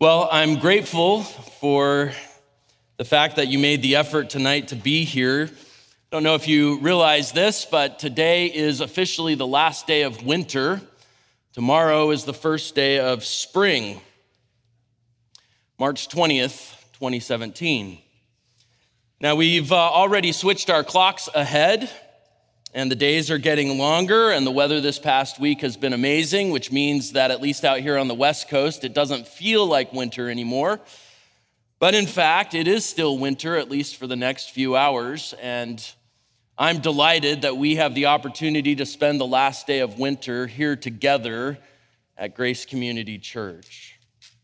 Well, I'm grateful for the fact that you made the effort tonight to be here. I don't know if you realize this, but today is officially the last day of winter. Tomorrow is the first day of spring, March 20th, 2017. Now, we've already switched our clocks ahead, and the days are getting longer, and the weather this past week has been amazing, which means that at least out here on the West Coast, it doesn't feel like winter anymore. But in fact, it is still winter, at least for the next few hours, and I'm delighted that we have the opportunity to spend the last day of winter here together at Grace Community Church.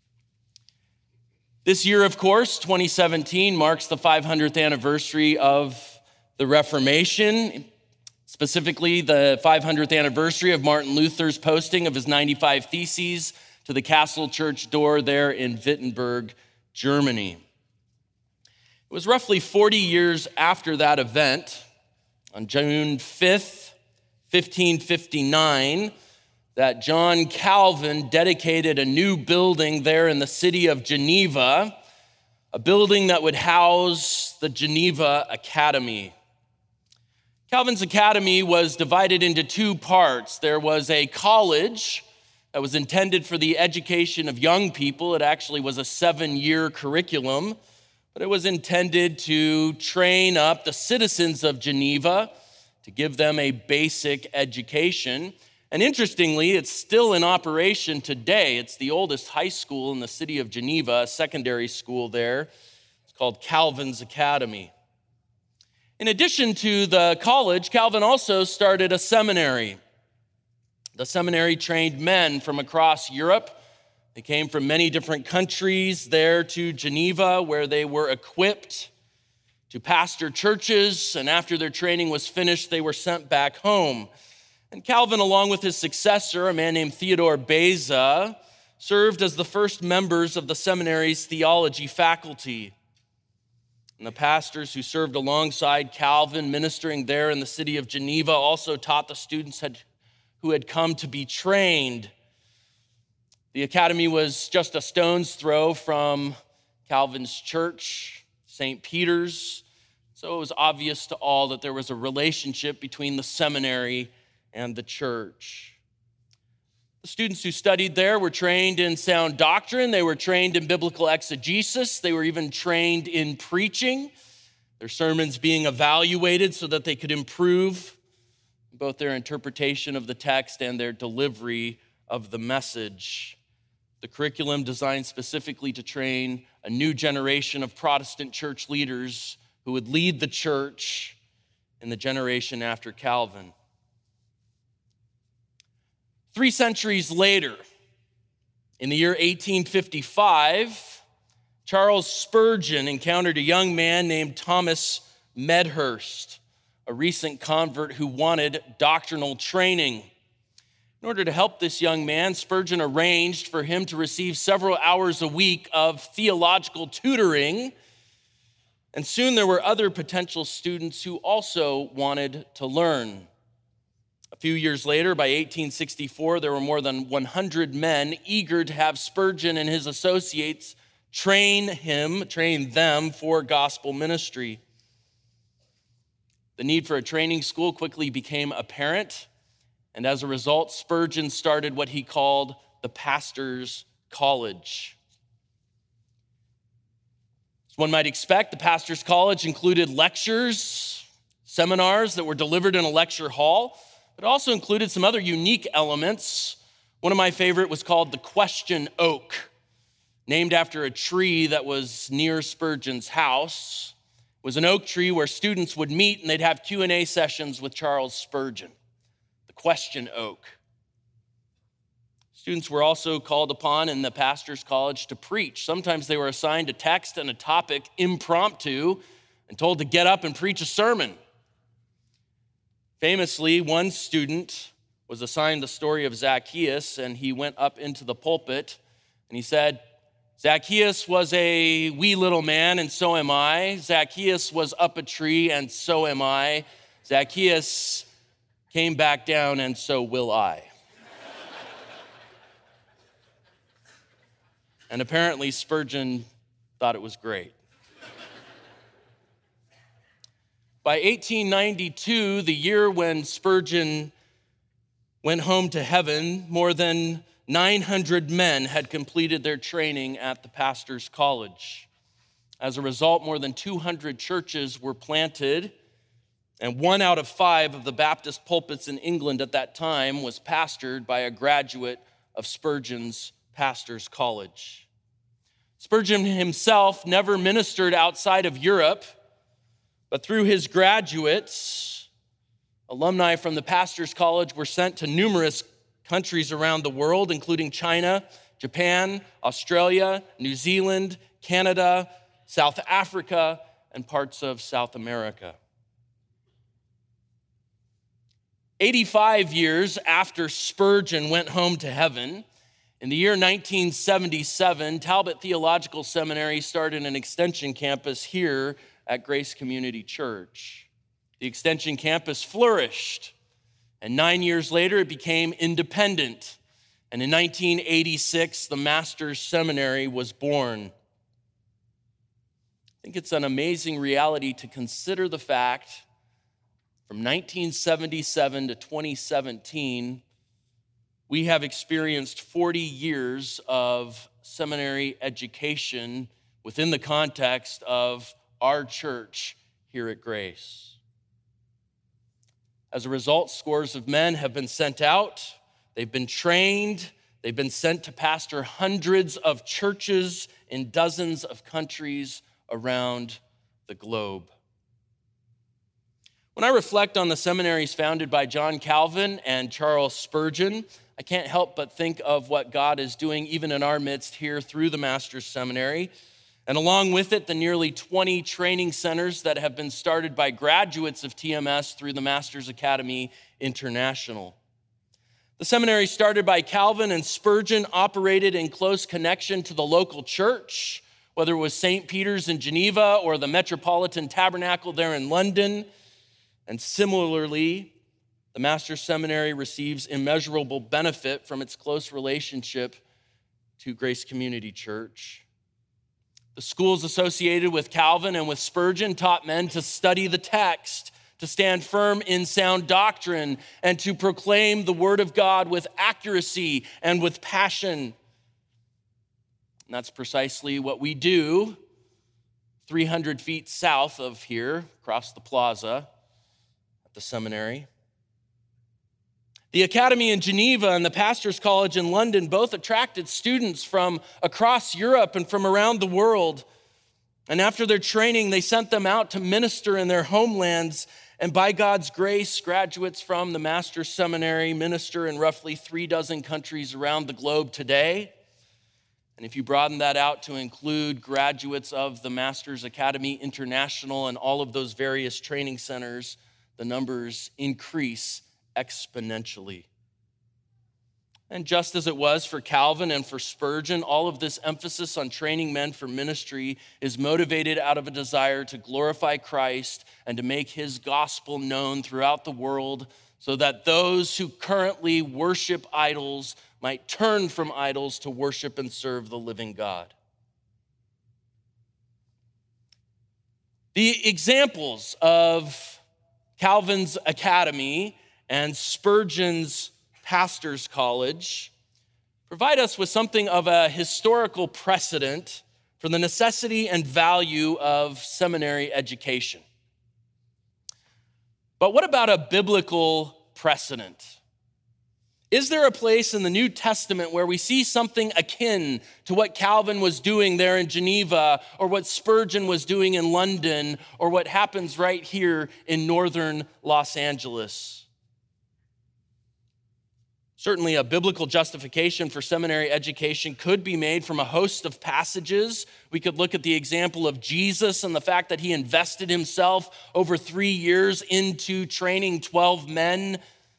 This year, of course, 2017, marks the 500th anniversary of the Reformation, specifically the 500th anniversary of Martin Luther's posting of his 95 Theses to the Castle Church door there in Wittenberg, Germany. It was roughly 40 years after that event, on June 5th, 1559, that John Calvin dedicated a new building there in the city of Geneva, a building that would house the Geneva Academy. Calvin's academy was divided into two parts. There was a college that was intended for the education of young people. It actually was a 7-year curriculum, but it was intended to train up the citizens of Geneva, to give them a basic education. And interestingly, it's still in operation today. It's the oldest high school in the city of Geneva, a secondary school there. It's called Calvin's Academy. In addition to the college, Calvin also started a seminary. The seminary trained men from across Europe. They came from many different countries there to Geneva, where they were equipped to pastor churches, and after their training was finished, they were sent back home. And Calvin, along with his successor, a man named Theodore Beza, served as the first members of the seminary's theology faculty. And the pastors who served alongside Calvin, ministering there in the city of Geneva, also taught the students who had come to be trained. The academy was just a stone's throw from Calvin's church, St. Peter's. So it was obvious to all that there was a relationship between the seminary and the church. The students who studied there were trained in sound doctrine. They were trained in biblical exegesis. They were even trained in preaching, their sermons being evaluated so that they could improve both their interpretation of the text and their delivery of the message. The curriculum designed specifically to train a new generation of Protestant church leaders who would lead the church in the generation after Calvin. 3 centuries later, in the year 1855, Charles Spurgeon encountered a young man named Thomas Medhurst, a recent convert who wanted doctrinal training. In order to help this young man, Spurgeon arranged for him to receive several hours a week of theological tutoring, and soon there were other potential students who also wanted to learn. A few years later, by 1864, there were more than 100 men eager to have Spurgeon and his associates train them for gospel ministry. The need for a training school quickly became apparent, and as a result, Spurgeon started what he called the Pastor's College. As one might expect, the Pastor's College included lectures, seminars that were delivered in a lecture hall. It also included some other unique elements. One of my favorite was called the Question Oak, named after a tree that was near Spurgeon's house. It was an oak tree where students would meet and they'd have Q&A sessions with Charles Spurgeon. The Question Oak. Students were also called upon in the Pastor's College to preach. Sometimes they were assigned a text and a topic impromptu and told to get up and preach a sermon. Famously, one student was assigned the story of Zacchaeus, and he went up into the pulpit, and he said, Zacchaeus was a wee little man, and so am I. Zacchaeus was up a tree, and so am I. Zacchaeus came back down, and so will I. And apparently Spurgeon thought it was great. By 1892, the year when Spurgeon went home to heaven, more than 900 men had completed their training at the pastor's college. As a result, more than 200 churches were planted, and 1 out of 5 of the Baptist pulpits in England at that time was pastored by a graduate of Spurgeon's pastor's college. Spurgeon himself never ministered outside of Europe, but through his graduates, alumni from the pastor's college were sent to numerous countries around the world, including China, Japan, Australia, New Zealand, Canada, South Africa, and parts of South America. 85 years after Spurgeon went home to heaven, in the year 1977, Talbot Theological Seminary started an extension campus here at Grace Community Church. The extension campus flourished, and 9 years later, it became independent. And in 1986, the Master's Seminary was born. I think it's an amazing reality to consider the fact from 1977 to 2017, we have experienced 40 years of seminary education within the context of our church here at Grace. As a result, scores of men have been sent out, they've been trained, they've been sent to pastor hundreds of churches in dozens of countries around the globe. When I reflect on the seminaries founded by John Calvin and Charles Spurgeon, I can't help but think of what God is doing even in our midst here through the Master's Seminary. And along with it, the nearly 20 training centers that have been started by graduates of TMS through the Master's Academy International. The seminary started by Calvin and Spurgeon operated in close connection to the local church, whether it was St. Peter's in Geneva or the Metropolitan Tabernacle there in London. And similarly, the Master's Seminary receives immeasurable benefit from its close relationship to Grace Community Church. The schools associated with Calvin and with Spurgeon taught men to study the text, to stand firm in sound doctrine, and to proclaim the word of God with accuracy and with passion. And that's precisely what we do 300 feet south of here, across the plaza at the seminary. The Academy in Geneva and the Pastor's College in London both attracted students from across Europe and from around the world. And after their training, they sent them out to minister in their homelands. And by God's grace, graduates from the Master's Seminary minister in roughly 36 countries around the globe today. And if you broaden that out to include graduates of the Master's Academy International and all of those various training centers, the numbers increase exponentially. And just as it was for Calvin and for Spurgeon, all of this emphasis on training men for ministry is motivated out of a desire to glorify Christ and to make his gospel known throughout the world so that those who currently worship idols might turn from idols to worship and serve the living God. The examples of Calvin's Academy and Spurgeon's Pastor's College provide us with something of a historical precedent for the necessity and value of seminary education. But what about a biblical precedent? Is there a place in the New Testament where we see something akin to what Calvin was doing there in Geneva, or what Spurgeon was doing in London, or what happens right here in northern Los Angeles? Certainly, a biblical justification for seminary education could be made from a host of passages. We could look at the example of Jesus and the fact that he invested himself over 3 years into training 12 men,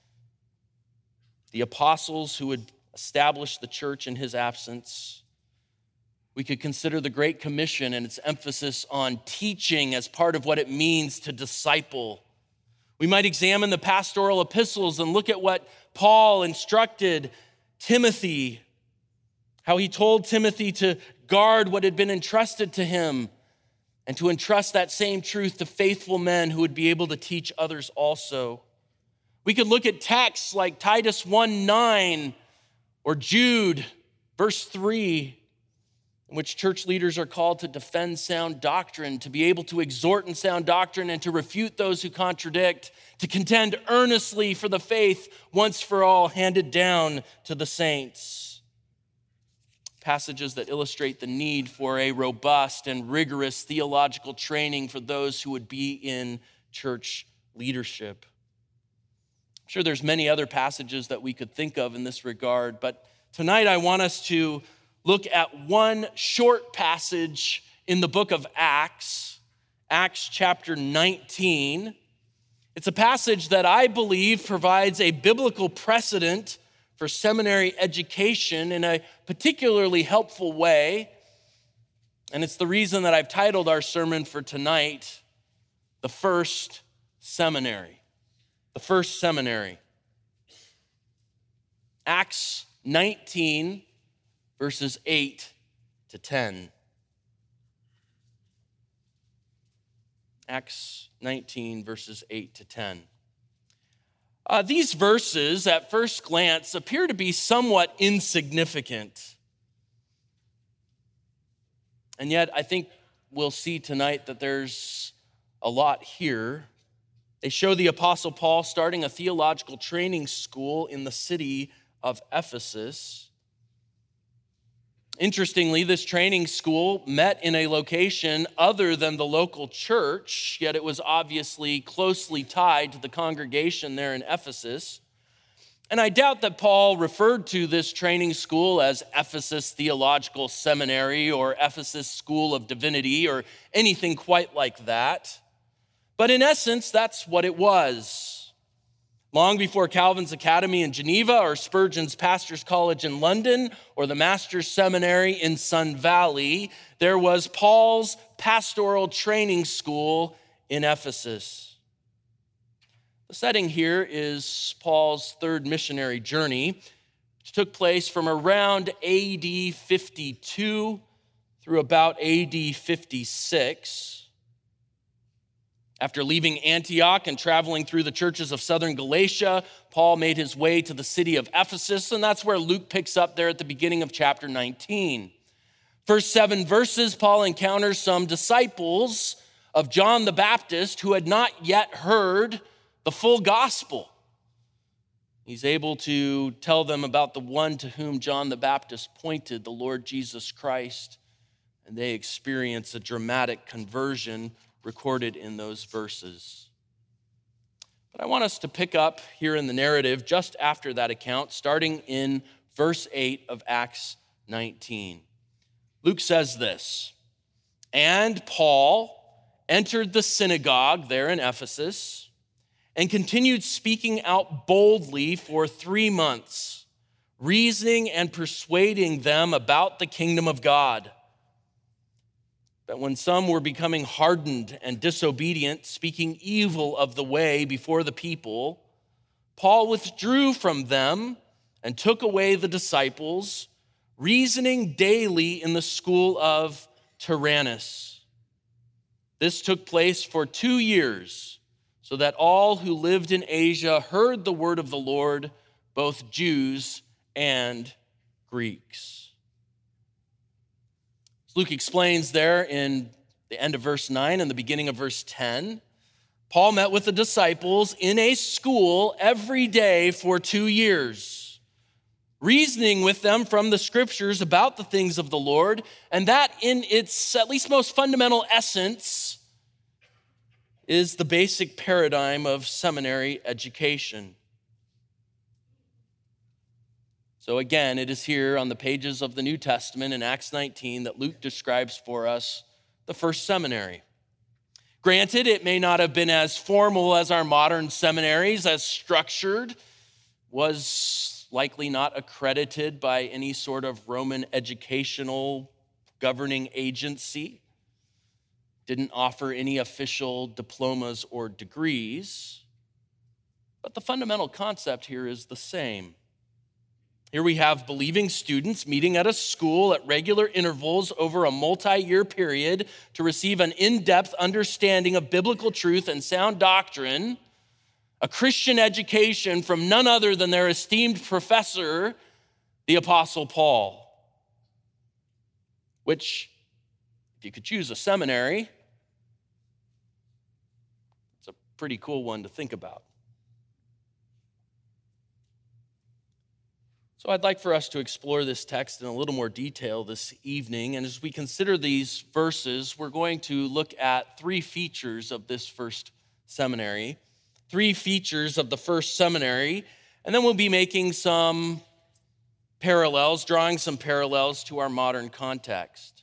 the apostles who would establish the church in his absence. We could consider the Great Commission and its emphasis on teaching as part of what it means to disciple. We might examine the pastoral epistles and look at what Paul instructed Timothy how he told Timothy to guard what had been entrusted to him and to entrust that same truth to faithful men who would be able to teach others also. We could look at texts like Titus 1:9 or Jude, verse 3, in which church leaders are called to defend sound doctrine, to be able to exhort in sound doctrine and to refute those who contradict, to contend earnestly for the faith once for all handed down to the saints. Passages that illustrate the need for a robust and rigorous theological training for those who would be in church leadership. I'm sure there's many other passages that we could think of in this regard, but tonight I want us to look at one short passage in the book of Acts, Acts chapter 19. It's a passage that I believe provides a biblical precedent for seminary education in a particularly helpful way. And it's the reason that I've titled our sermon for tonight, The First Seminary. The First Seminary. Acts 19, verses 8 to 10. Acts 19, verses 8 to 10. These verses, at first glance, appear to be somewhat insignificant. And yet, I think we'll see tonight that there's a lot here. They show the Apostle Paul starting a theological training school in the city of Ephesus. Interestingly, this training school met in a location other than the local church, yet it was obviously closely tied to the congregation there in Ephesus. And I doubt that Paul referred to this training school as Ephesus Theological Seminary or Ephesus School of Divinity or anything quite like that. But in essence, that's what it was. Long before Calvin's Academy in Geneva or Spurgeon's Pastor's College in London or the Master's Seminary in Sun Valley, there was Paul's pastoral training school in Ephesus. The setting here is Paul's third missionary journey, which took place from around AD 52 through about AD 56. After leaving Antioch and traveling through the churches of southern Galatia, Paul made his way to the city of Ephesus, and that's where Luke picks up there at the beginning of chapter 19. First 7 verses, Paul encounters some disciples of John the Baptist who had not yet heard the full gospel. He's able to tell them about the one to whom John the Baptist pointed, the Lord Jesus Christ, and they experience a dramatic conversion recorded in those verses. But I want us to pick up here in the narrative just after that account, starting in verse 8 of Acts 19. Luke says this, "And Paul entered the synagogue there in Ephesus and continued speaking out boldly for 3 months, reasoning and persuading them about the kingdom of God. But when some were becoming hardened and disobedient, speaking evil of the way before the people, Paul withdrew from them and took away the disciples, reasoning daily in the school of Tyrannus. This took place for 2 years, so that all who lived in Asia heard the word of the Lord, both Jews and Greeks." Luke explains there in the end of verse 9 and the beginning of verse 10, Paul met with the disciples in a school every day for 2 years, reasoning with them from the scriptures about the things of the Lord, and that in its at least most fundamental essence is the basic paradigm of seminary education. So again, it is here on the pages of the New Testament in Acts 19 that Luke describes for us the first seminary. Granted, it may not have been as formal as our modern seminaries, as structured, was likely not accredited by any sort of Roman educational governing agency, didn't offer any official diplomas or degrees, but the fundamental concept here is the same. Here we have believing students meeting at a school at regular intervals over a multi-year period to receive an in-depth understanding of biblical truth and sound doctrine, a Christian education from none other than their esteemed professor, the Apostle Paul. Which, if you could choose a seminary, it's a pretty cool one to think about. So I'd like for us to explore this text in a little more detail this evening. And as we consider these verses, we're going to look at three features of this first seminary, and then we'll be making some parallels, drawing some parallels to our modern context.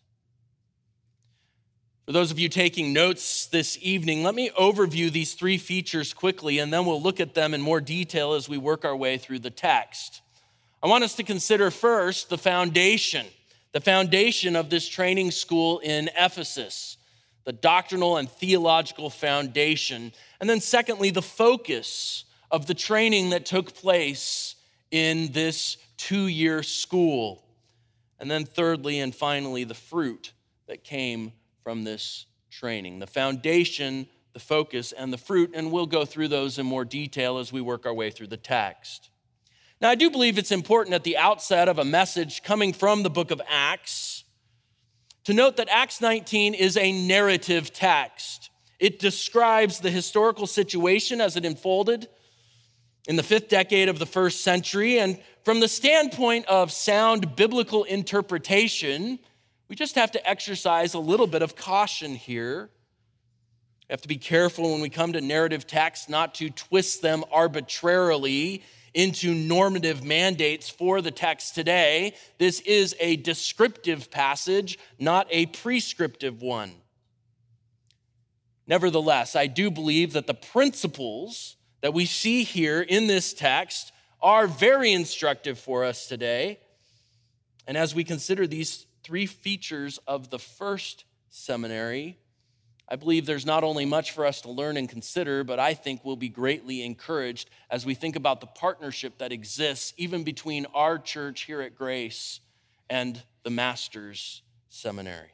For those of you taking notes this evening, let me overview these three features quickly, and then we'll look at them in more detail as we work our way through the text. I want us to consider first the foundation of this training school in Ephesus, the doctrinal and theological foundation. And then secondly, the focus of the training that took place in this 2-year school. And then thirdly and finally, the fruit that came from this training. The foundation, the focus, and the fruit, and we'll go through those in more detail as we work our way through the text. Now, I do believe it's important at the outset of a message coming from the book of Acts to note that Acts 19 is a narrative text. It describes the historical situation as it unfolded in the 5th decade of the 1st century. And from the standpoint of sound biblical interpretation, we just have to exercise a little bit of caution here. We have to be careful when we come to narrative texts not to twist them arbitrarily into normative mandates for the text today. This is a descriptive passage, not a prescriptive one. Nevertheless, I do believe that the principles that we see here in this text are very instructive for us today. And as we consider these three features of the first seminary, I believe there's not only much for us to learn and consider, but I think we'll be greatly encouraged as we think about the partnership that exists even between our church here at Grace and the Master's Seminary.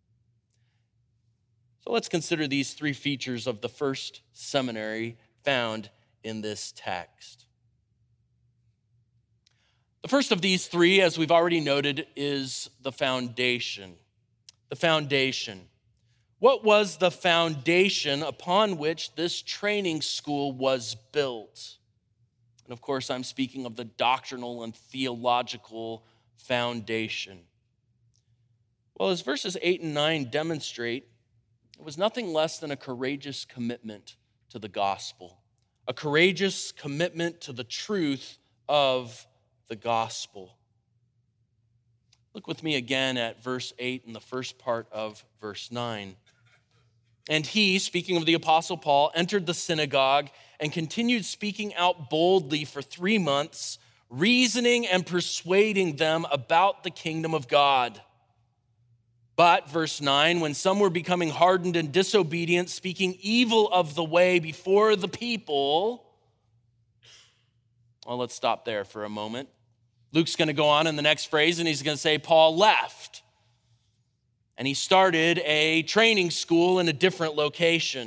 So let's consider these three features of the first seminary found in this text. The first of these three, as we've already noted, is the foundation. The foundation. What was the foundation upon which this training school was built? And of course, I'm speaking of the doctrinal and theological foundation. Well, as verses 8 and 9 demonstrate, it was nothing less than a courageous commitment to the gospel, a courageous commitment to the truth of the gospel. Look with me again at verse 8 and the first part of verse 9. And he, speaking of the Apostle Paul, entered the synagogue and continued speaking out boldly for 3 months, reasoning and persuading them about the kingdom of God. But, verse 9, when some were becoming hardened and disobedient, speaking evil of the way before the people, well, let's stop there for a moment. Luke's going to go on in the next phrase, and he's going to say, Paul left. And he started a training school in a different location.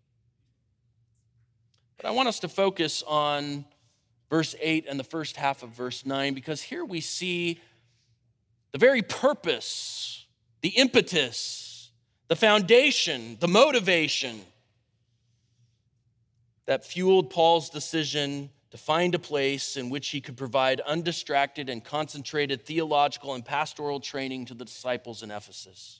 But I want us to focus on verse 8 and the first half of verse 9, because here we see the very purpose, the impetus, the foundation, the motivation that fueled Paul's decision to find a place in which he could provide undistracted and concentrated theological and pastoral training to the disciples in Ephesus.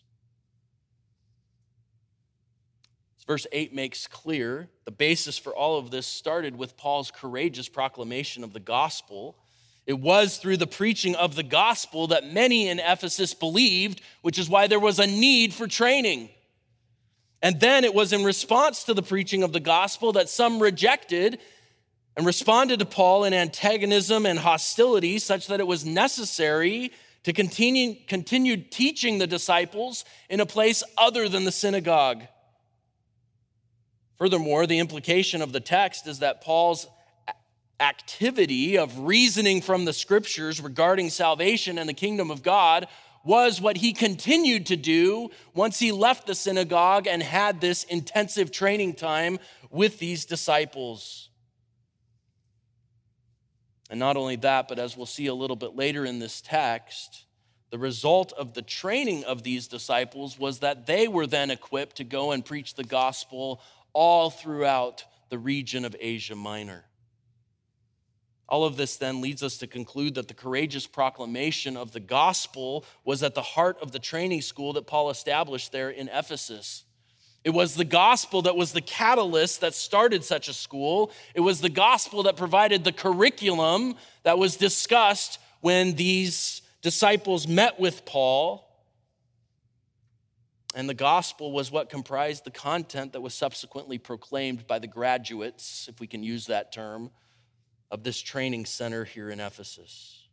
As verse 8 makes clear, the basis for all of this started with Paul's courageous proclamation of the gospel. It was through the preaching of the gospel that many in Ephesus believed, which is why there was a need for training. And then it was in response to the preaching of the gospel that some rejected and responded to Paul in antagonism and hostility, such that it was necessary to continue teaching the disciples in a place other than the synagogue. Furthermore, the implication of the text is that Paul's activity of reasoning from the scriptures regarding salvation and the kingdom of God was what he continued to do once he left the synagogue and had this intensive training time with these disciples. And not only that, but as we'll see a little bit later in this text, the result of the training of these disciples was that they were then equipped to go and preach the gospel all throughout the region of Asia Minor. All of this then leads us to conclude that the courageous proclamation of the gospel was at the heart of the training school that Paul established there in Ephesus. It was the gospel that was the catalyst that started such a school. It was the gospel that provided the curriculum that was discussed when these disciples met with Paul. And the gospel was what comprised the content that was subsequently proclaimed by the graduates, if we can use that term, of this training center here in Ephesus.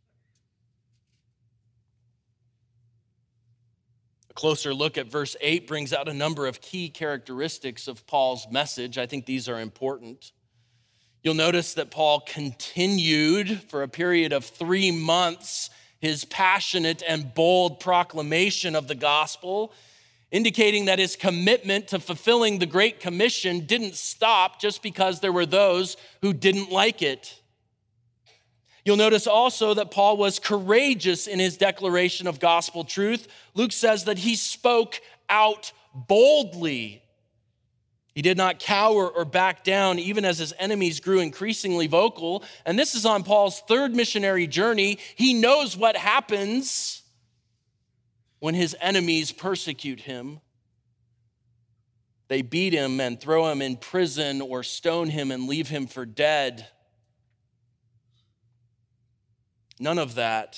A closer look at verse 8 brings out a number of key characteristics of Paul's message. I think these are important. You'll notice that Paul continued for a period of 3 months his passionate and bold proclamation of the gospel, indicating that his commitment to fulfilling the Great Commission didn't stop just because there were those who didn't like it. You'll notice also that Paul was courageous in his declaration of gospel truth. Luke says that he spoke out boldly. He did not cower or back down, even as his enemies grew increasingly vocal. And this is on Paul's 3rd missionary journey. He knows what happens when his enemies persecute him. They beat him and throw him in prison or stone him and leave him for dead. None of that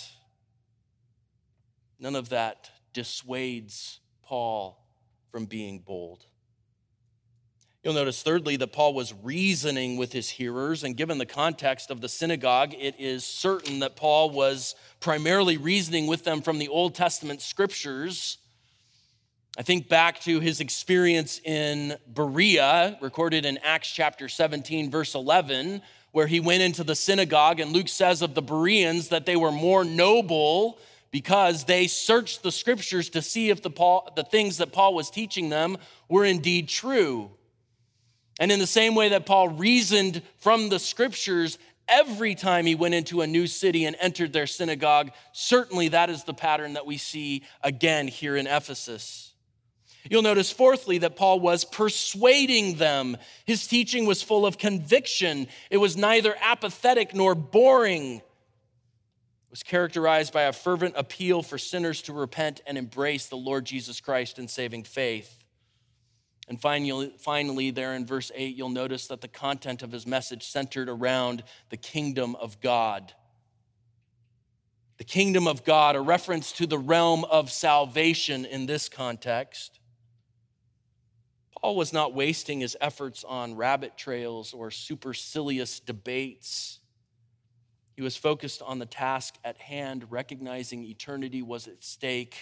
dissuades Paul from being bold. You'll notice, thirdly, that Paul was reasoning with his hearers, and given the context of the synagogue, it is certain that Paul was primarily reasoning with them from the Old Testament scriptures. I think back to his experience in Berea, recorded in Acts chapter 17, verse 11, where he went into the synagogue, and Luke says of the Bereans that they were more noble because they searched the scriptures to see if the things that Paul was teaching them were indeed true. And in the same way that Paul reasoned from the scriptures every time he went into a new city and entered their synagogue, certainly that is the pattern that we see again here in Ephesus. You'll notice, fourthly, that Paul was persuading them. His teaching was full of conviction. It was neither apathetic nor boring. It was characterized by a fervent appeal for sinners to repent and embrace the Lord Jesus Christ in saving faith. And finally, there in verse 8, you'll notice that the content of his message centered around the kingdom of God. The kingdom of God, a reference to the realm of salvation in this context. Paul was not wasting his efforts on rabbit trails or supercilious debates. He was focused on the task at hand, recognizing eternity was at stake.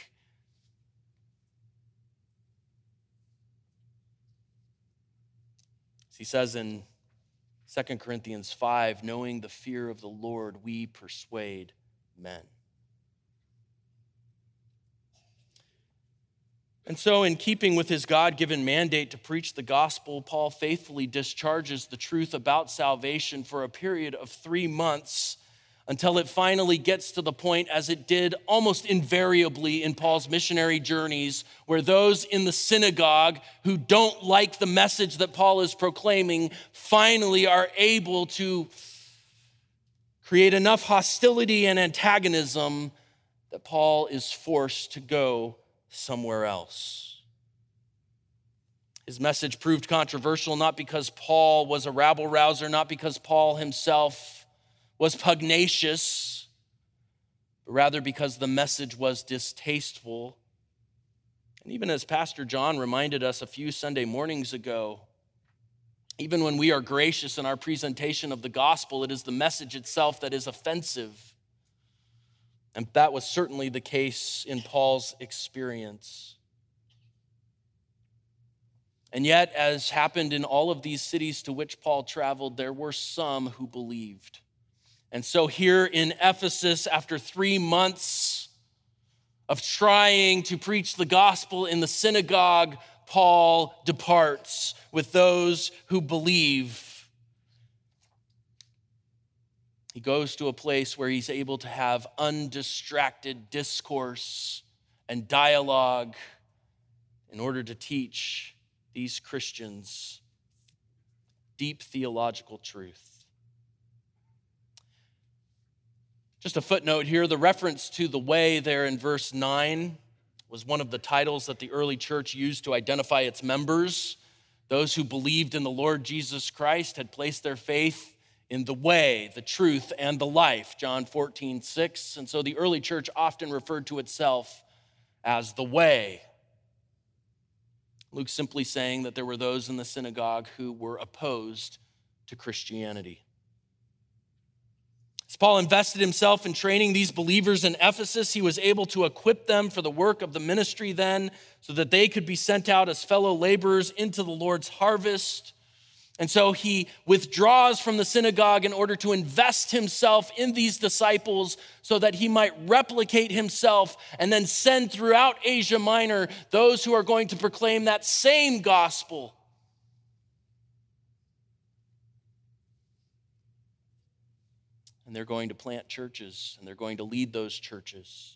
As he says in 2 Corinthians 5, knowing the fear of the Lord, we persuade men. And so, in keeping with his God-given mandate to preach the gospel, Paul faithfully discharges the truth about salvation for a period of 3 months until it finally gets to the point, as it did almost invariably in Paul's missionary journeys, where those in the synagogue who don't like the message that Paul is proclaiming finally are able to create enough hostility and antagonism that Paul is forced to go somewhere else. His message proved controversial not because Paul was a rabble-rouser, not because Paul himself was pugnacious, but rather because the message was distasteful. And even as Pastor John reminded us a few Sunday mornings ago, even when we are gracious in our presentation of the gospel, it is the message itself that is offensive. And that was certainly the case in Paul's experience. And yet, as happened in all of these cities to which Paul traveled, there were some who believed. And so here in Ephesus, after 3 months of trying to preach the gospel in the synagogue, Paul departs with those who believe. He goes to a place where he's able to have undistracted discourse and dialogue in order to teach these Christians deep theological truth. Just a footnote here, the reference to the way there in verse 9 was one of the titles that the early church used to identify its members. Those who believed in the Lord Jesus Christ had placed their faith in the way, the truth, and the life, John 14:6. And so the early church often referred to itself as the way. Luke's simply saying that there were those in the synagogue who were opposed to Christianity. As Paul invested himself in training these believers in Ephesus, he was able to equip them for the work of the ministry then so that they could be sent out as fellow laborers into the Lord's harvest. And so he withdraws from the synagogue in order to invest himself in these disciples so that he might replicate himself and then send throughout Asia Minor those who are going to proclaim that same gospel. And they're going to plant churches, and they're going to lead those churches.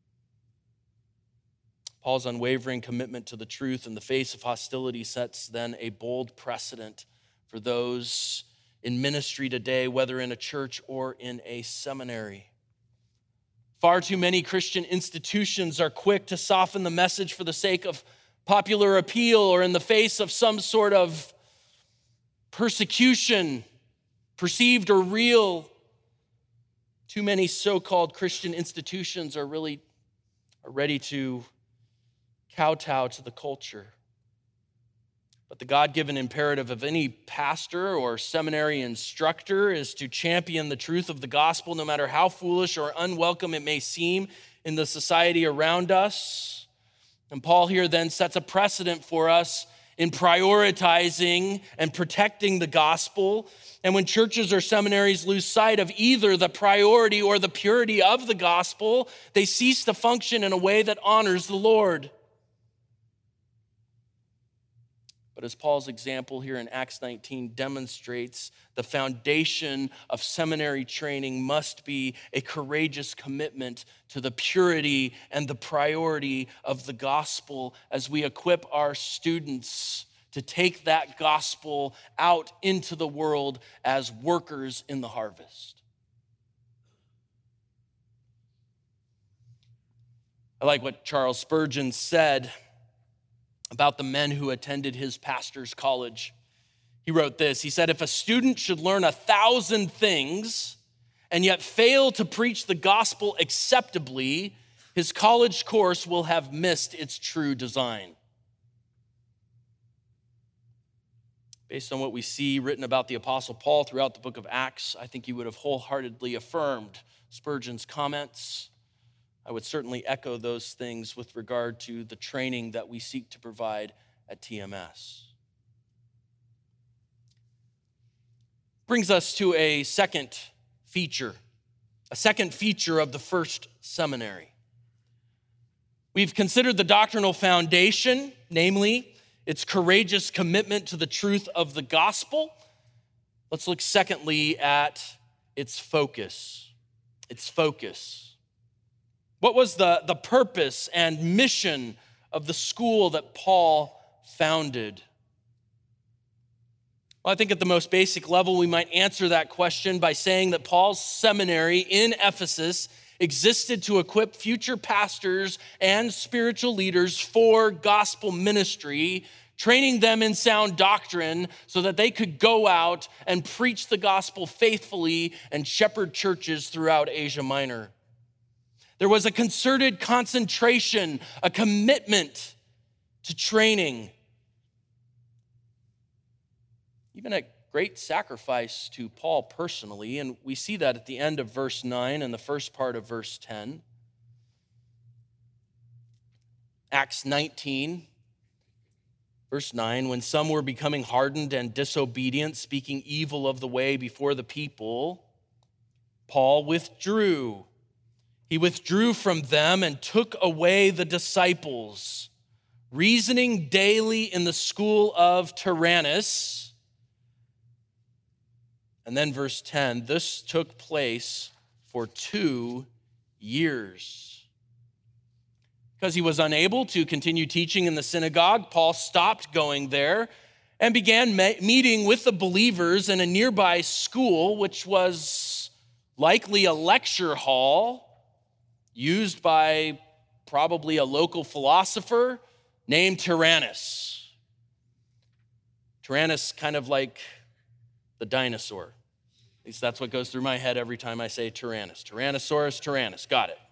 Paul's unwavering commitment to the truth in the face of hostility sets then a bold precedent for those in ministry today, whether in a church or in a seminary. Far too many Christian institutions are quick to soften the message for the sake of popular appeal or in the face of some sort of persecution, perceived or real. Too many so-called Christian institutions are ready to kowtow to the culture. But the God-given imperative of any pastor or seminary instructor is to champion the truth of the gospel, no matter how foolish or unwelcome it may seem in the society around us. And Paul here then sets a precedent for us in prioritizing and protecting the gospel. And when churches or seminaries lose sight of either the priority or the purity of the gospel, they cease to function in a way that honors the Lord. But as Paul's example here in Acts 19 demonstrates, the foundation of seminary training must be a courageous commitment to the purity and the priority of the gospel as we equip our students to take that gospel out into the world as workers in the harvest. I like what Charles Spurgeon said about the men who attended his pastor's college. He wrote this. He said, "If a student should learn 1,000 things and yet fail to preach the gospel acceptably, his college course will have missed its true design." Based on what we see written about the Apostle Paul throughout the book of Acts, I think he would have wholeheartedly affirmed Spurgeon's comments. I would certainly echo those things with regard to the training that we seek to provide at TMS. Brings us to a second feature of the first seminary. We've considered the doctrinal foundation, namely its courageous commitment to the truth of the gospel. Let's look secondly at its focus. Its focus. What was the purpose and mission of the school that Paul founded? Well, I think at the most basic level, we might answer that question by saying that Paul's seminary in Ephesus existed to equip future pastors and spiritual leaders for gospel ministry, training them in sound doctrine so that they could go out and preach the gospel faithfully and shepherd churches throughout Asia Minor. There was a concerted concentration, a commitment to training, even at great sacrifice to Paul personally, and we see that at the end of verse 9 and the first part of verse 10. Acts 19, Verse 9, when some were becoming hardened and disobedient, speaking evil of the way before the people, Paul withdrew. He withdrew from them and took away the disciples, reasoning daily in the school of Tyrannus. And then verse 10, this took place for 2 years. Because he was unable to continue teaching in the synagogue, Paul stopped going there and began meeting with the believers in a nearby school, which was likely a lecture hall used by probably a local philosopher named Tyrannus. Tyrannus, kind of like the dinosaur. At least that's what goes through my head every time I say Tyrannus. Tyrannosaurus, Tyrannus, got it.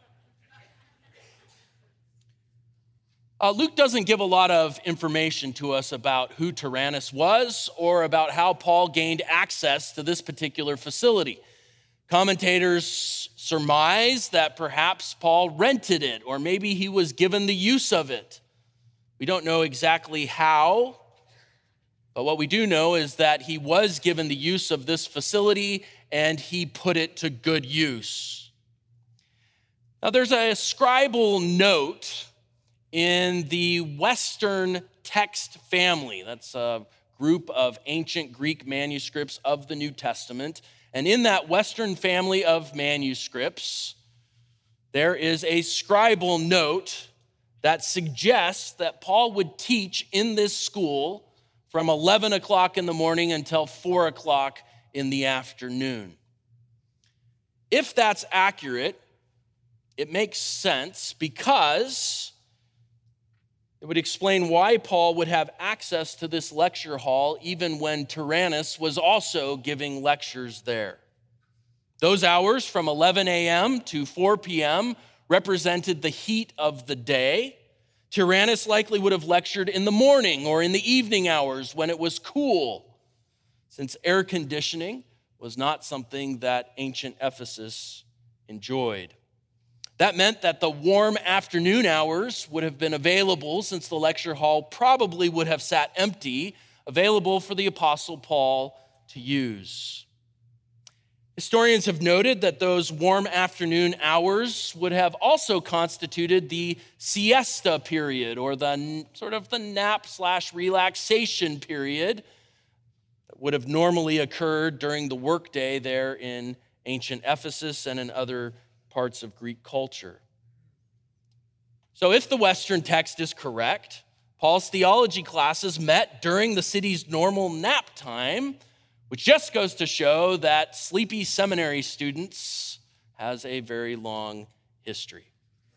Luke doesn't give a lot of information to us about who Tyrannus was or about how Paul gained access to this particular facility. Commentators surmise that perhaps Paul rented it, or maybe he was given the use of it. We don't know exactly how, but what we do know is that he was given the use of this facility and he put it to good use. Now, there's a scribal note in the Western text family. That's a group of ancient Greek manuscripts of the New Testament. And in that Western family of manuscripts, there is a scribal note that suggests that Paul would teach in this school from 11 o'clock in the morning until 4 o'clock in the afternoon. If that's accurate, it makes sense because it would explain why Paul would have access to this lecture hall even when Tyrannus was also giving lectures there. Those hours from 11 a.m. to 4 p.m. represented the heat of the day. Tyrannus likely would have lectured in the morning or in the evening hours when it was cool, since air conditioning was not something that ancient Ephesus enjoyed. That meant that the warm afternoon hours would have been available, since the lecture hall probably would have sat empty, available for the Apostle Paul to use. Historians have noted that those warm afternoon hours would have also constituted the siesta period, or the sort of the nap/relaxation period that would have normally occurred during the workday there in ancient Ephesus and in other parts of Greek culture. So if the Western text is correct, Paul's theology classes met during the city's normal nap time, which just goes to show that sleepy seminary students has a very long history.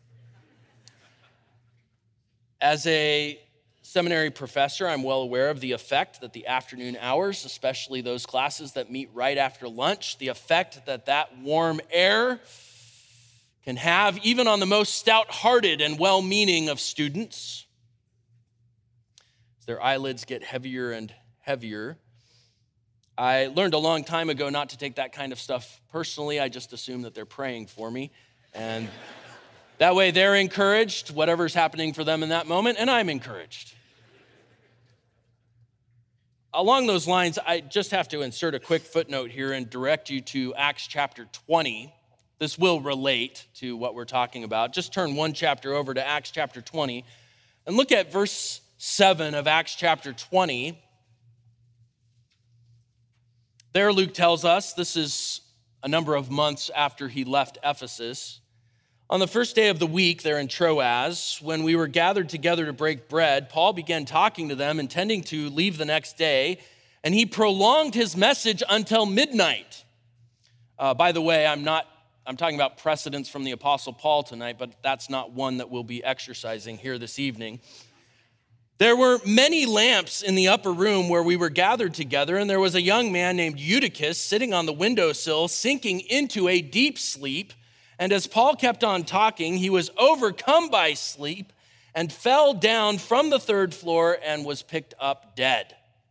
As a seminary professor, I'm well aware of the effect that the afternoon hours, especially those classes that meet right after lunch, the effect that that warm air can have even on the most stout-hearted and well-meaning of students. As their eyelids get heavier and heavier. I learned a long time ago not to take that kind of stuff personally. I just assume that they're praying for me. And that way they're encouraged, whatever's happening for them in that moment, and I'm encouraged. Along those lines, I just have to insert a quick footnote here and direct you to Acts chapter 20. This will relate to what we're talking about. Just turn one chapter over to Acts chapter 20 and look at verse 7 of Acts chapter 20. There, Luke tells us, this is a number of months after he left Ephesus. On the first day of the week there in Troas, when we were gathered together to break bread, Paul began talking to them, intending to leave the next day, and he prolonged his message until midnight. By the way, I'm talking about precedents from the Apostle Paul tonight, but that's not one that we'll be exercising here this evening. There were many lamps in the upper room where we were gathered together, and there was a young man named Eutychus sitting on the windowsill, sinking into a deep sleep. And as Paul kept on talking, he was overcome by sleep and fell down from the third floor and was picked up dead.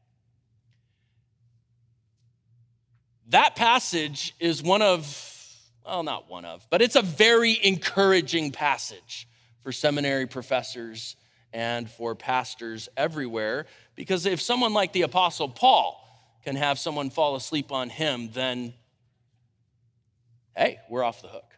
That passage is but it's a very encouraging passage for seminary professors and for pastors everywhere. Because if someone like the Apostle Paul can have someone fall asleep on him, then, hey, we're off the hook.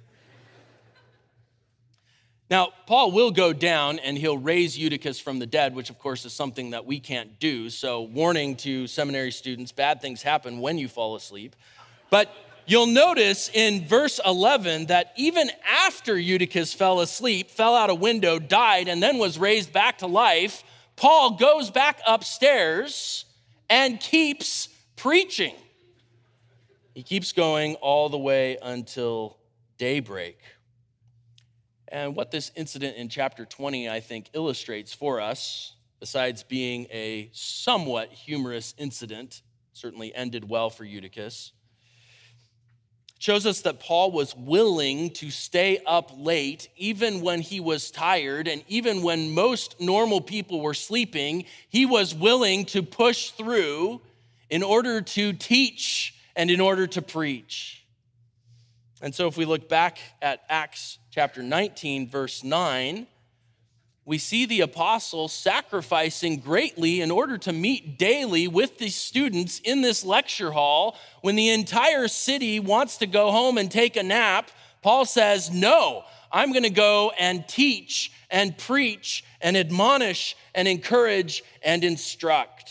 Now, Paul will go down and he'll raise Eutychus from the dead, which of course is something that we can't do. So warning to seminary students, bad things happen when you fall asleep. But you'll notice in verse 11 that even after Eutychus fell asleep, fell out a window, died, and then was raised back to life, Paul goes back upstairs and keeps preaching. He keeps going all the way until daybreak. And what this incident in chapter 20, I think, illustrates for us, besides being a somewhat humorous incident, certainly ended well for Eutychus, shows us that Paul was willing to stay up late even when he was tired, and even when most normal people were sleeping, he was willing to push through in order to teach and in order to preach. And so if we look back at Acts chapter 19, verse 9, we see the apostle sacrificing greatly in order to meet daily with the students in this lecture hall. When the entire city wants to go home and take a nap, Paul says, no, I'm going to go and teach and preach and admonish and encourage and instruct.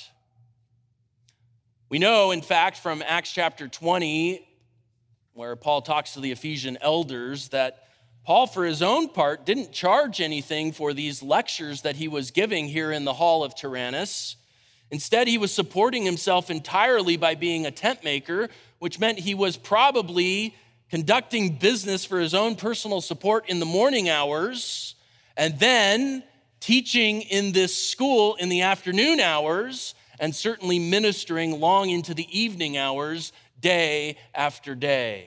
We know, in fact, from Acts chapter 20, where Paul talks to the Ephesian elders, that Paul, for his own part, didn't charge anything for these lectures that he was giving here in the hall of Tyrannus. Instead, he was supporting himself entirely by being a tent maker, which meant he was probably conducting business for his own personal support in the morning hours, and then teaching in this school in the afternoon hours, and certainly ministering long into the evening hours, day after day.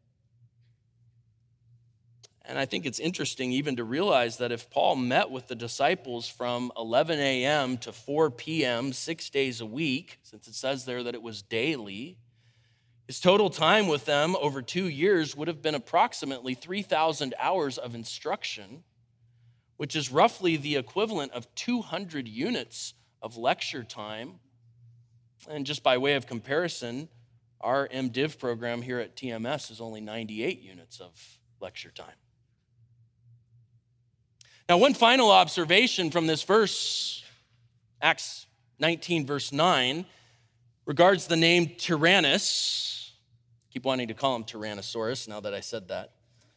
And I think it's interesting even to realize that if Paul met with the disciples from 11 a.m. to 4 p.m., 6 days a week, since it says there that it was daily, his total time with them over 2 years would have been approximately 3,000 hours of instruction, which is roughly the equivalent of 200 units of lecture time. And just by way of comparison, our MDiv program here at TMS is only 98 units of lecture time. Now, one final observation from this verse, Acts 19, verse 9, regards the name Tyrannus. I keep wanting to call him Tyrannosaurus now that I said that.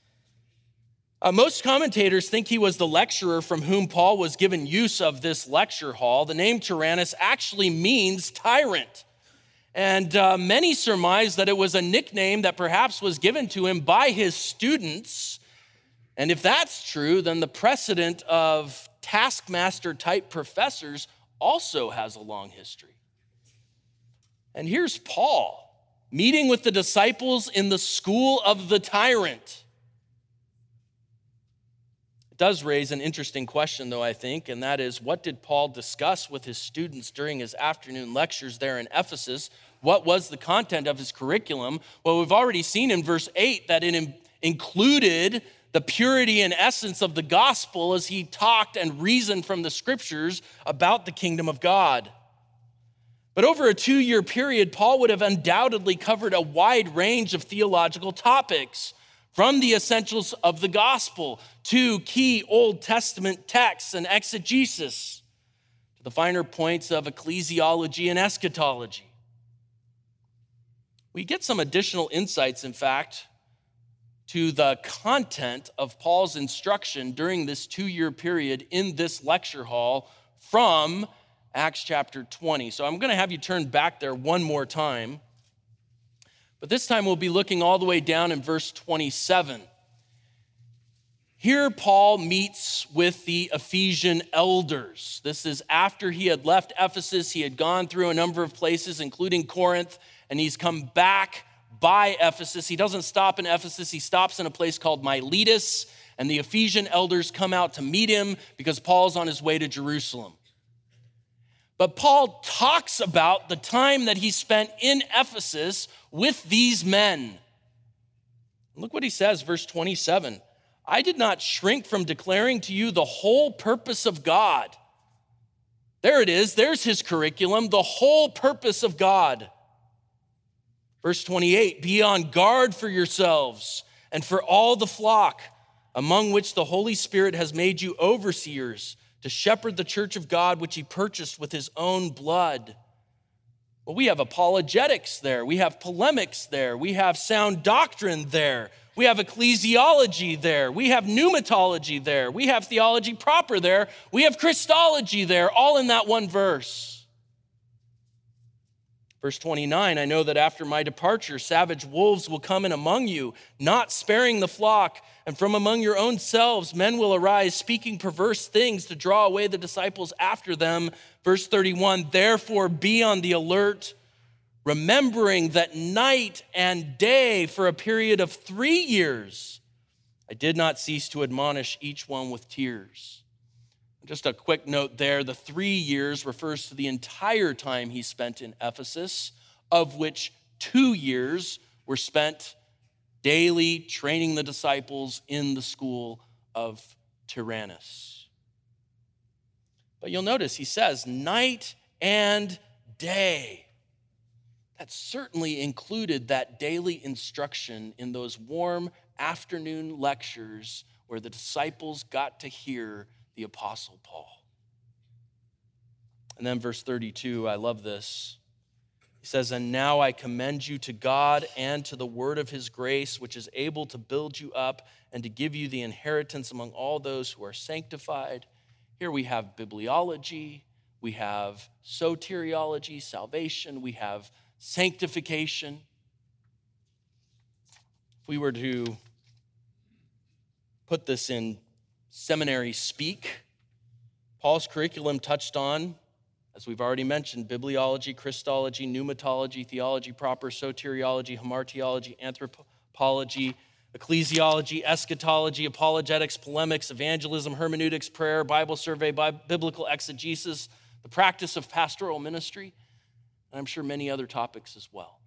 Most commentators think he was the lecturer from whom Paul was given use of this lecture hall. The name Tyrannus actually means tyrant. And many surmise that it was a nickname that perhaps was given to him by his students. And if that's true, then the precedent of taskmaster-type professors also has a long history. And here's Paul meeting with the disciples in the school of the tyrant. It does raise an interesting question, though, I think, and that is, what did Paul discuss with his students during his afternoon lectures there in Ephesus? What was the content of his curriculum? Well, we've already seen in verse 8 that it included the purity and essence of the gospel as he talked and reasoned from the scriptures about the kingdom of God. But over a 2-year period, Paul would have undoubtedly covered a wide range of theological topics, from the essentials of the gospel to key Old Testament texts and exegesis, to the finer points of ecclesiology and eschatology. We get some additional insights, in fact, to the content of Paul's instruction during this 2-year period in this lecture hall from Acts chapter 20. So I'm going to have you turn back there one more time. But this time we'll be looking all the way down in verse 27. Here Paul meets with the Ephesian elders. This is after he had left Ephesus. He had gone through a number of places, including Corinth, and he's come back by Ephesus. He doesn't stop in Ephesus. He stops in a place called Miletus, and the Ephesian elders come out to meet him because Paul's on his way to Jerusalem. But Paul talks about the time that he spent in Ephesus with these men. Look what he says, verse 27. I did not shrink from declaring to you the whole purpose of God. There it is. There's his curriculum, the whole purpose of God. Verse 28, be on guard for yourselves and for all the flock among which the Holy Spirit has made you overseers to shepherd the church of God, which he purchased with his own blood. Well, we have apologetics there. We have polemics there. We have sound doctrine there. We have ecclesiology there. We have pneumatology there. We have theology proper there. We have Christology there, all in that one verse. Verse 29, I know that after my departure, savage wolves will come in among you, not sparing the flock, and from among your own selves men will arise, speaking perverse things to draw away the disciples after them. Verse 31, therefore be on the alert, remembering that night and day for a period of 3 years, I did not cease to admonish each one with tears. Just a quick note there, the 3 years refers to the entire time he spent in Ephesus, of which 2 years were spent daily training the disciples in the school of Tyrannus. But you'll notice he says night and day. That certainly included that daily instruction in those warm afternoon lectures where the disciples got to hear the Apostle Paul. And then verse 32, I love this. He says, and now I commend you to God and to the word of his grace, which is able to build you up and to give you the inheritance among all those who are sanctified. Here we have bibliology, we have soteriology, salvation, we have sanctification. If we were to put this in seminary speak, Paul's curriculum touched on, as we've already mentioned, bibliology, Christology, pneumatology, theology proper, soteriology, hamartiology, anthropology, ecclesiology, eschatology, apologetics, polemics, evangelism, hermeneutics, prayer, Bible survey, biblical exegesis, the practice of pastoral ministry, and I'm sure many other topics as well.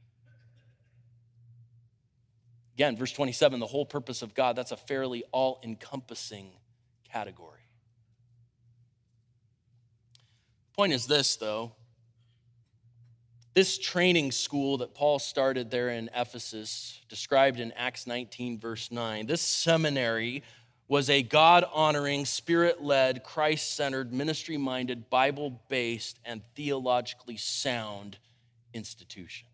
Again, verse 27, the whole purpose of God, that's a fairly all-encompassing category. Point is this, though. This training school that Paul started there in Ephesus, described in Acts 19, verse 9, this seminary was a God-honoring, Spirit-led, Christ-centered, ministry-minded, Bible-based, and theologically sound institution.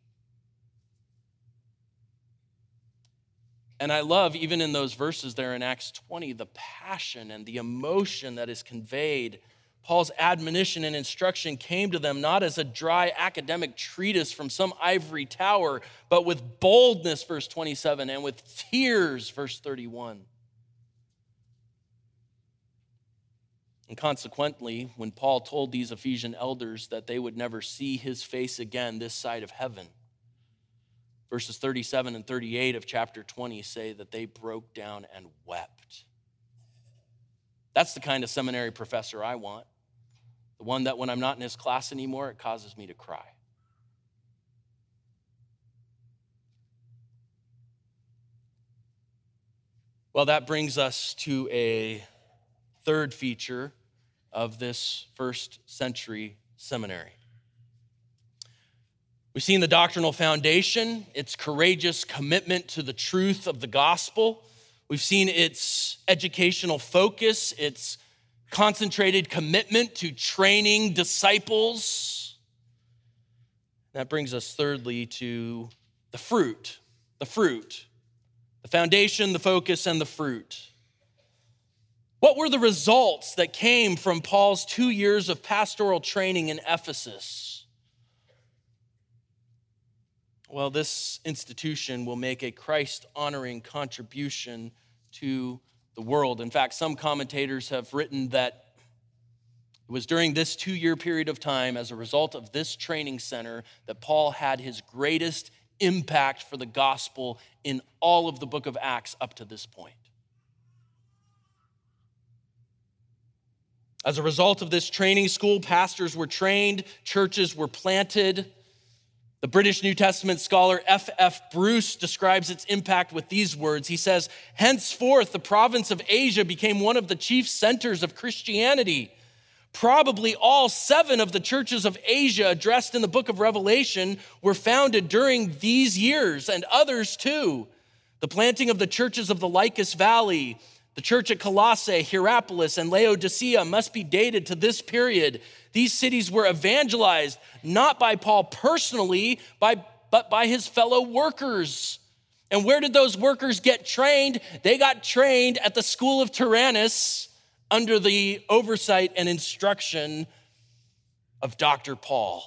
And I love, even in those verses there in Acts 20, the passion and the emotion that is conveyed. Paul's admonition and instruction came to them not as a dry academic treatise from some ivory tower, but with boldness, verse 27, and with tears, verse 31. And consequently, when Paul told these Ephesian elders that they would never see his face again this side of heaven, verses 37 and 38 of chapter 20 say that they broke down and wept. That's the kind of seminary professor I want. The one that when I'm not in his class anymore, it causes me to cry. Well, that brings us to a third feature of this first century seminary. We've seen the doctrinal foundation, its courageous commitment to the truth of the gospel. We've seen its educational focus, its concentrated commitment to training disciples. That brings us thirdly to the fruit, the foundation, the focus, and the fruit. What were the results that came from Paul's 2 years of pastoral training in Ephesus? Well, this institution will make a Christ-honoring contribution to the world. In fact, some commentators have written that it was during this 2-year period of time, as a result of this training center, that Paul had his greatest impact for the gospel in all of the book of Acts up to this point. As a result of this training school, pastors were trained, churches were planted. The British New Testament scholar F.F. Bruce describes its impact with these words. He says, henceforth, the province of Asia became one of the chief centers of Christianity. Probably all 7 of the churches of Asia addressed in the book of Revelation were founded during these years, and others too. The planting of the churches of the Lycus Valley, the church at Colossae, Hierapolis, and Laodicea must be dated to this period. These cities were evangelized not by Paul personally, but by his fellow workers. And where did those workers get trained? They got trained at the school of Tyrannus under the oversight and instruction of Dr. Paul.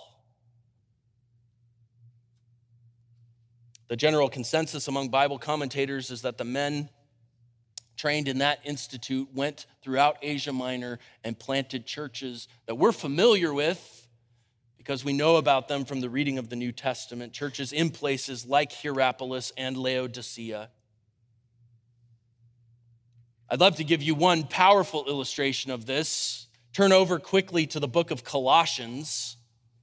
The general consensus among Bible commentators is that the men trained in that institute went throughout Asia Minor and planted churches that we're familiar with because we know about them from the reading of the New Testament, churches in places like Hierapolis and Laodicea. I'd love to give you one powerful illustration of this. Turn over quickly to the book of Colossians.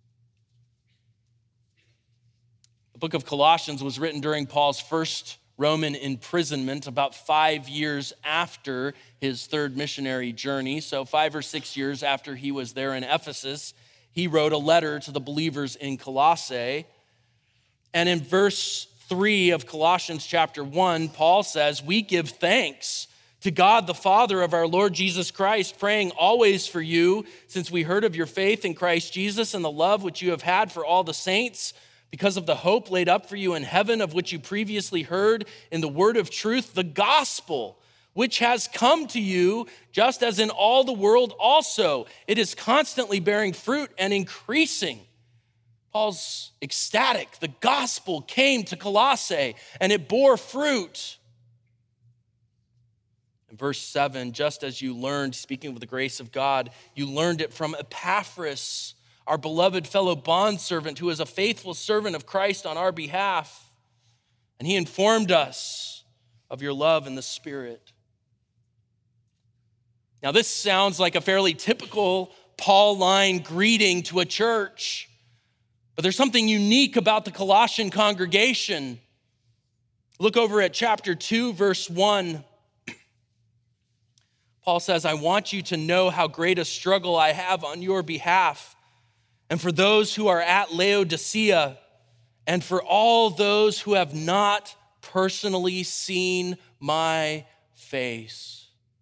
The book of Colossians was written during Paul's first Roman imprisonment about 5 years after his third missionary journey. So 5 or 6 years after he was there in Ephesus, he wrote a letter to the believers in Colossae. And in verse 3 of Colossians chapter 1, Paul says, we give thanks to God, the Father of our Lord Jesus Christ, praying always for you, since we heard of your faith in Christ Jesus and the love which you have had for all the saints, because of the hope laid up for you in heaven, of which you previously heard in the word of truth, the gospel, which has come to you, just as in all the world also. It is constantly bearing fruit and increasing. Paul's ecstatic. The gospel came to Colossae, and it bore fruit. In verse 7, just as you learned, speaking of the grace of God, you learned it from Epaphras, our beloved fellow bondservant, who is a faithful servant of Christ on our behalf. And he informed us of your love in the Spirit. Now, this sounds like a fairly typical Pauline greeting to a church, but there's something unique about the Colossian congregation. Look over at chapter 2, verse 1. Paul says, I want you to know how great a struggle I have on your behalf, and for those who are at Laodicea, and for all those who have not personally seen my face.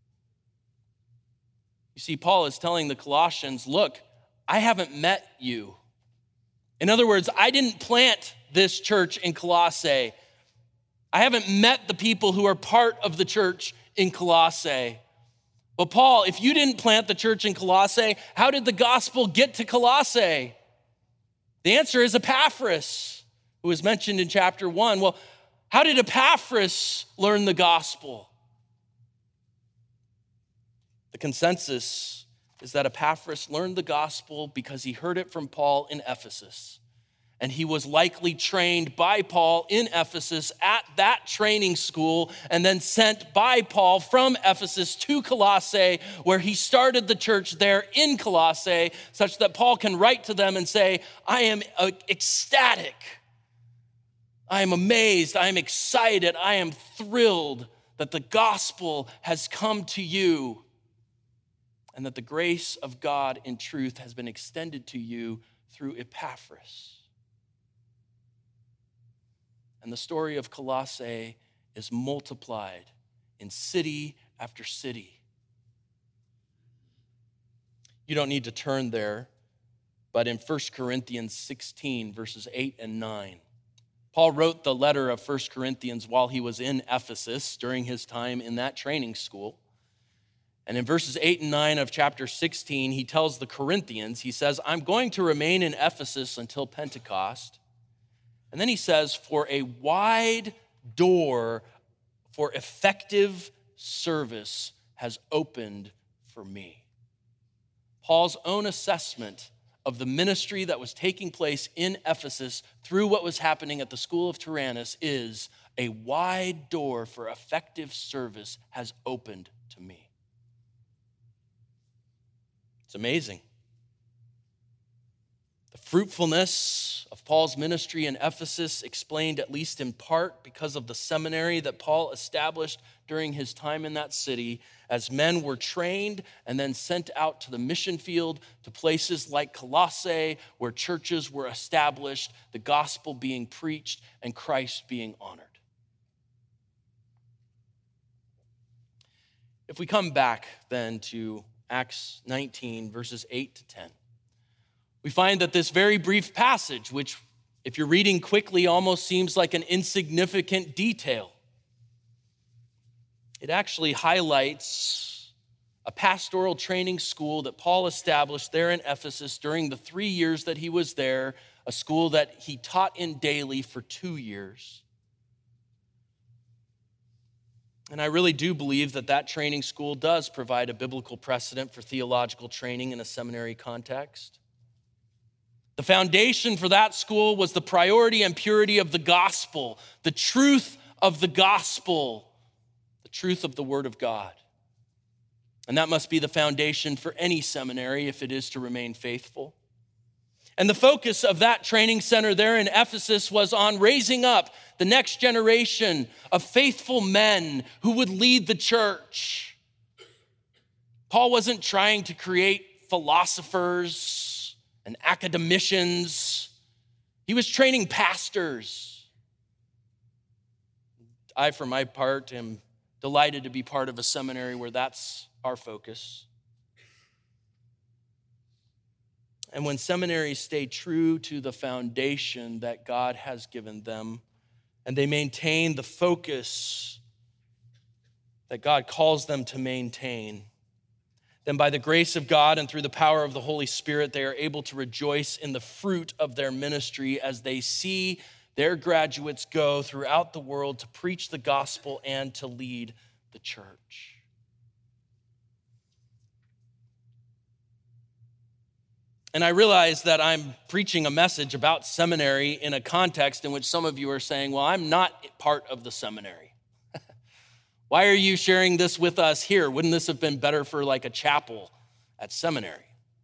You see, Paul is telling the Colossians, look, I haven't met you. In other words, I didn't plant this church in Colossae. I haven't met the people who are part of the church in Colossae. But Paul, if you didn't plant the church in Colossae, how did the gospel get to Colossae? The answer is Epaphras, who was mentioned in chapter 1. Well, how did Epaphras learn the gospel? The consensus is that Epaphras learned the gospel because he heard it from Paul in Ephesus. And he was likely trained by Paul in Ephesus at that training school, and then sent by Paul from Ephesus to Colossae, where he started the church there in Colossae, such that Paul can write to them and say, I am ecstatic, I am amazed, I am excited, I am thrilled that the gospel has come to you, and that the grace of God in truth has been extended to you through Epaphras. And the story of Colossae is multiplied in city after city. You don't need to turn there, but in 1 Corinthians 16, verses 8 and 9, Paul wrote the letter of 1 Corinthians while he was in Ephesus during his time in that training school. And in verses 8 and 9 of chapter 16, he tells the Corinthians, he says, I'm going to remain in Ephesus until Pentecost. And then he says, for a wide door for effective service has opened for me. Paul's own assessment of the ministry that was taking place in Ephesus through what was happening at the school of Tyrannus is a wide door for effective service has opened to me. It's amazing. The fruitfulness of Paul's ministry in Ephesus explained at least in part because of the seminary that Paul established during his time in that city, as men were trained and then sent out to the mission field to places like Colossae, where churches were established, the gospel being preached and Christ being honored. If we come back then to Acts 19, verses 8 to 10, we find that this very brief passage, which if you're reading quickly almost seems like an insignificant detail, it actually highlights a pastoral training school that Paul established there in Ephesus during the 3 years that he was there, a school that he taught in daily for 2 years. And I really do believe that that training school does provide a biblical precedent for theological training in a seminary context. The foundation for that school was the priority and purity of the gospel, the truth of the gospel, the truth of the word of God. And that must be the foundation for any seminary if it is to remain faithful. And the focus of that training center there in Ephesus was on raising up the next generation of faithful men who would lead the church. Paul wasn't trying to create philosophers and academicians. He was training pastors. I, for my part, am delighted to be part of a seminary where that's our focus. And when seminaries stay true to the foundation that God has given them, and they maintain the focus that God calls them to maintain, then by the grace of God and through the power of the Holy Spirit, they are able to rejoice in the fruit of their ministry as they see their graduates go throughout the world to preach the gospel and to lead the church. And I realize that I'm preaching a message about seminary in a context in which some of you are saying, well, I'm not part of the seminary. Why are you sharing this with us here? Wouldn't this have been better for like a chapel at seminary?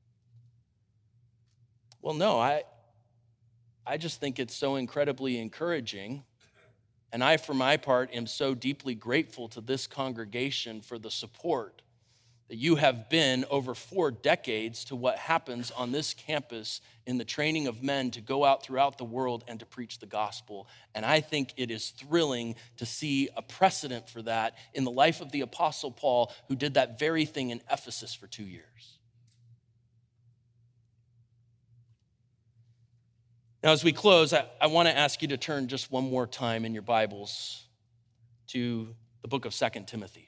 Well, no, I just think it's so incredibly encouraging. And I, for my part, am so deeply grateful to this congregation for the support that you have been over 4 decades to what happens on this campus in the training of men to go out throughout the world and to preach the gospel. And I think it is thrilling to see a precedent for that in the life of the Apostle Paul, who did that very thing in Ephesus for 2 years. Now, as we close, I want to ask you to turn just one more time in your Bibles to the book of 2 Timothy.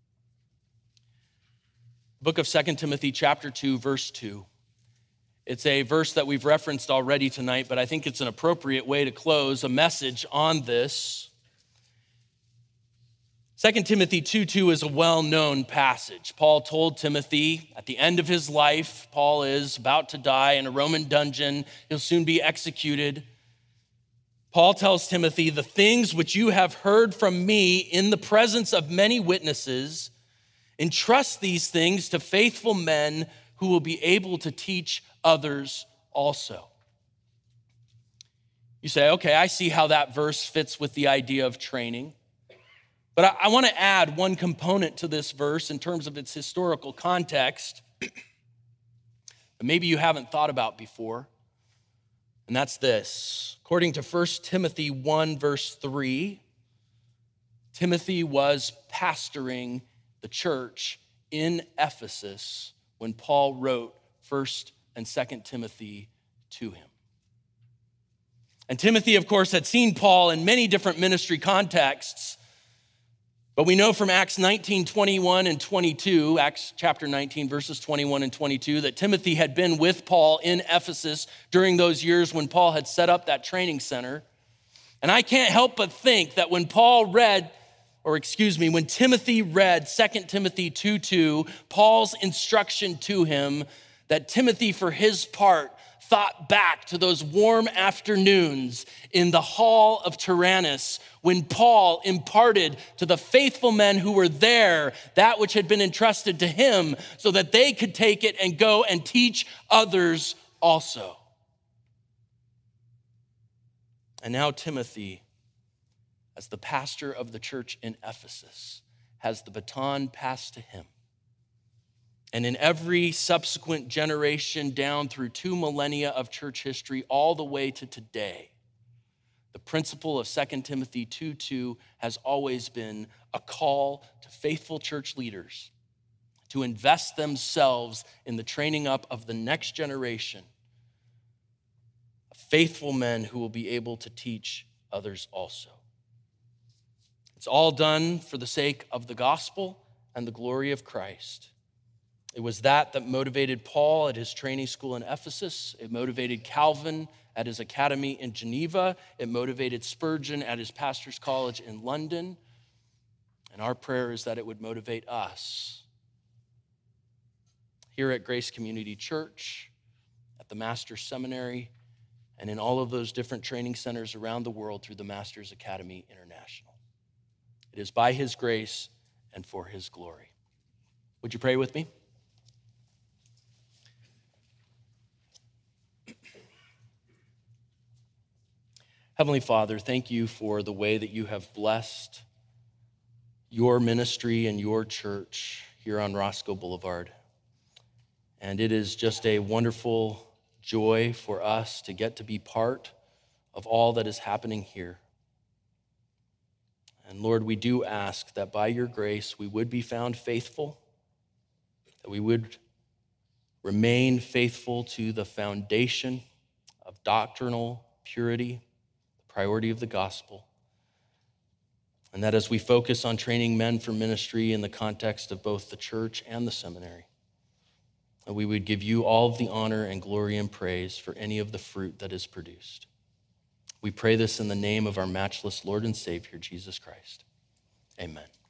Book of 2 Timothy chapter 2, verse 2. It's a verse that we've referenced already tonight, but I think it's an appropriate way to close a message on this. 2 Timothy 2:2 is a well-known passage. Paul told Timothy at the end of his life, Paul is about to die in a Roman dungeon. He'll soon be executed. Paul tells Timothy, the things which you have heard from me in the presence of many witnesses, entrust these things to faithful men who will be able to teach others also. You say, okay, I see how that verse fits with the idea of training. But I want to add one component to this verse in terms of its historical context that maybe you haven't thought about before. And that's this. According to 1 Timothy 1, verse 3, Timothy was pastoring the church in Ephesus when Paul wrote 1 and 2 Timothy to him. And Timothy, of course, had seen Paul in many different ministry contexts, but we know from Acts 19, 21 and 22, Acts chapter 19, verses 21 and 22, that Timothy had been with Paul in Ephesus during those years when Paul had set up that training center. And I can't help but think that when when Timothy read 2 Timothy 2:2, Paul's instruction to him, that Timothy, for his part, thought back to those warm afternoons in the hall of Tyrannus when Paul imparted to the faithful men who were there that which had been entrusted to him so that they could take it and go and teach others also. And now Timothy, as the pastor of the church in Ephesus, has the baton passed to him. And in every subsequent generation down through 2 millennia of church history, all the way to today, the principle of 2 Timothy 2:2 has always been a call to faithful church leaders to invest themselves in the training up of the next generation of faithful men who will be able to teach others also. It's all done for the sake of the gospel and the glory of Christ. It was that motivated Paul at his training school in Ephesus. It motivated Calvin at his academy in Geneva. It motivated Spurgeon at his pastor's college in London. And our prayer is that it would motivate us here at Grace Community Church, at the Master's Seminary, and in all of those different training centers around the world through the Master's Academy International. It is by his grace and for his glory. Would you pray with me? Heavenly Father, thank you for the way that you have blessed your ministry and your church here on Roscoe Boulevard. And it is just a wonderful joy for us to get to be part of all that is happening here. And Lord, we do ask that by your grace we would be found faithful, that we would remain faithful to the foundation of doctrinal purity, priority of the gospel, and that as we focus on training men for ministry in the context of both the church and the seminary, that we would give you all of the honor and glory and praise for any of the fruit that is produced. We pray this in the name of our matchless Lord and Savior, Jesus Christ. Amen.